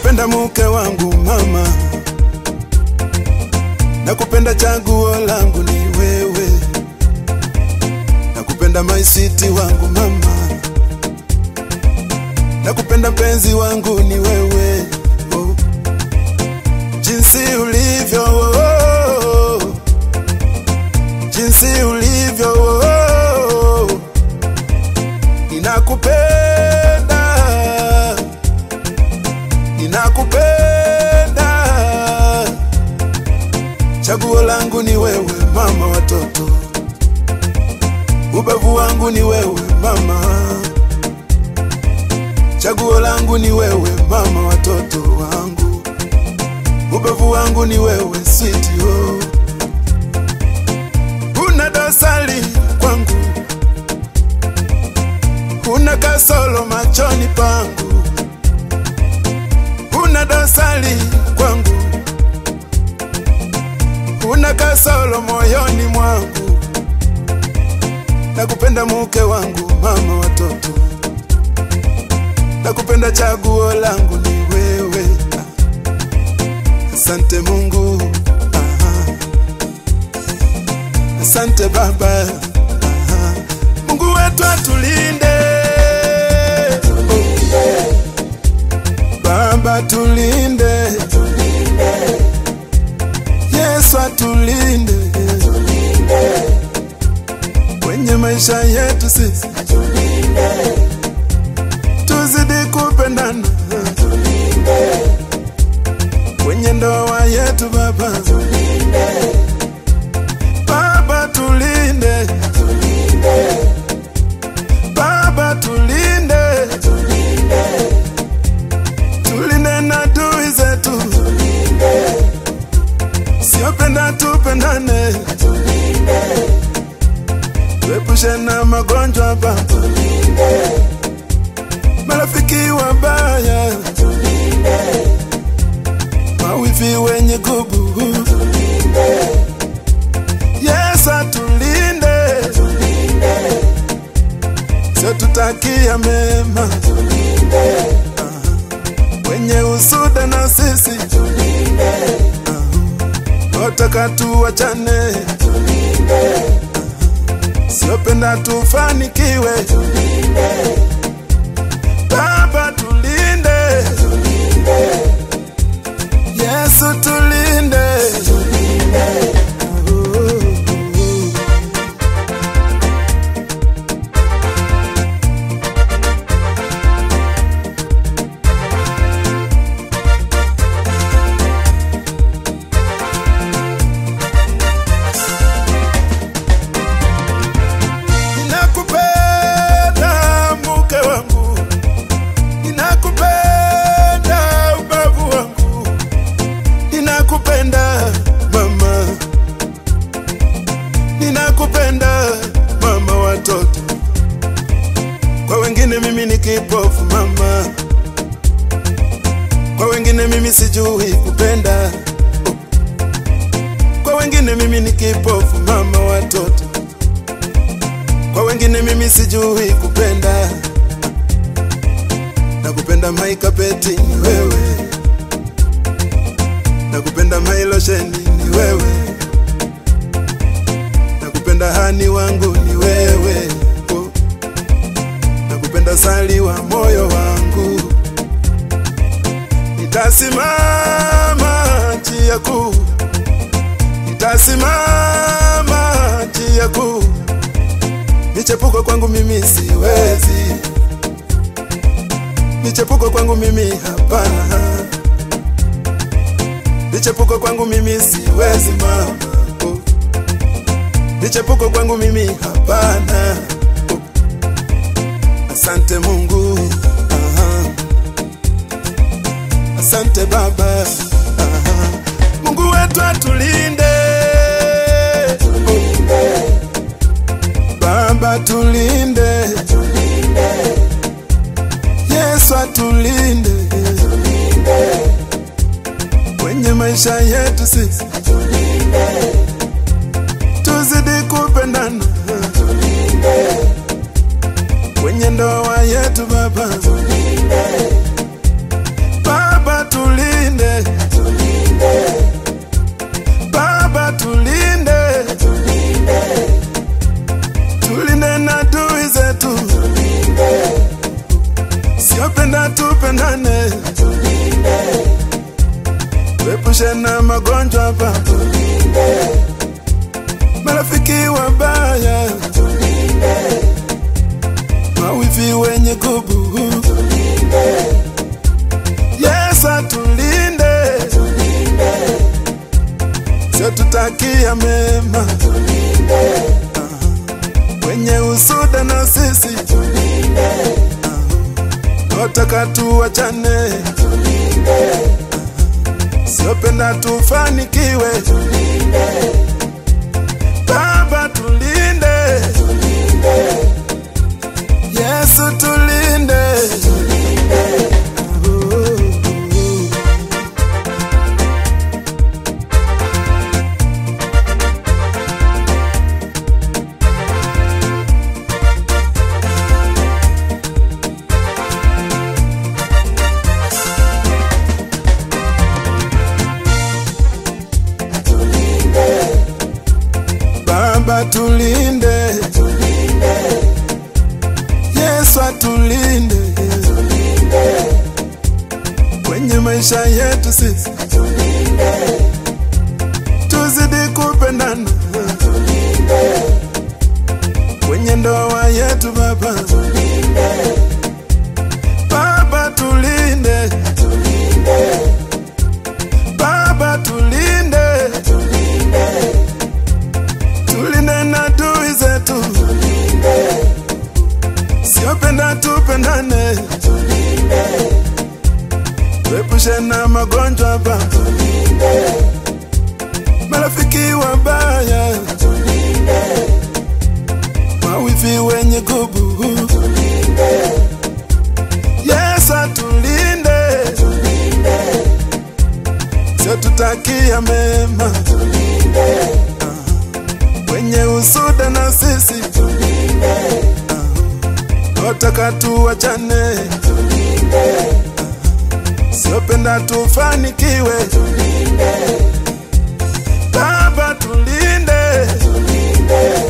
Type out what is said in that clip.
Nakupenda mke wangu mama, nakupenda chaguo langu ni wewe. Nakupenda my sweet wangu mama, nakupenda penzi wangu ni wewe. Oh, jinsi ulivyo, oh, jinsi ulivyo, oh, ninakupenda, ninakupenda. Chaguo langu ni wewe mama watoto, ubavu wangu ni wewe mama. Chaguo langu ni wewe mama watoto wangu, ubavu wangu ni wewe sweet oh. Una dosari kwangu, una kasoro machoni pangu. Una dosari kwangu, una kasoro moyoni mwangu. Nakupenda mke wangu mama watoto, nakupenda chaguo langu ni wewe. Asante Mungu, asante Baba, Mungu wetu atulinde, Baba tulinde, Yesu atulinde, kwenye maisha yetu sisi, tuzidi kupendana, kwenye ndoa yetu Baba, Baba tulinde, Baba tulinde, tulinde na adui zetu, siopenda tupendane, tuepushe na magonjwa Baba, marafiki wabaya, mawifi wenye gubu. Yesu atulinde, sio tutakia mema, wenye usuda na sisi, wataka tuachane, siopenda tufanikiwe. Baba tulinde, Yesu tulinde, kwa wengine mimi ni kipofu mama, kwa wengine mimi sijui kupenda, kwa wengine mimi ni kipofu mama watoto, kwa wengine mimi sijui kupenda. Nakupenda my carpet ni wewe, nakupenda my lotion ni wewe, nakupenda hani wangu ni wewe oh. Nakupenda sali wa moyo wangu, nitasimama njia kuu, nitasimama njia kuu. Michepuko kwangu mimi siwezi, michepuko kwangu mimi hapana, michepuko kwangu mimi siwezi mama oh. Michepuko kwangu mimi hapana oh. Asante Mungu, asante Baba, Mungu wetu atulinde, Baba tulinde, Yesu atulinde, kwenye maisha yetu sisi, tuzidi kupendana, kwenye ndoa yetu Baba, Baba tulinde. siopenda tupendane, tuepushe na magonjwa hapa, marafiki wabaya, mawivi wenye gubu, Yesu atulinde, sio tutakia mema, wenye usuda na sisi, wataka tuachane, siopenda tufanikiwe, Baba tulinde, Yesu tulinde, Baba tulinde, Yesu atulinde, kwenye maisha yetu sisi, tuzidi kupendana, kwenye ndoa yetu Baba, Baba tulinde, Baba tulinde, tulinde na adui zetu, siopenda tupendane, tuepushe na magonjwa hapa, marafiki wabaya, mawivi wenye gubu, Yesu atulinde, sio tutakia mema, wenye usuda na sisi, wataka tuachane, siopenda tufanikiwe, Baba tulinde,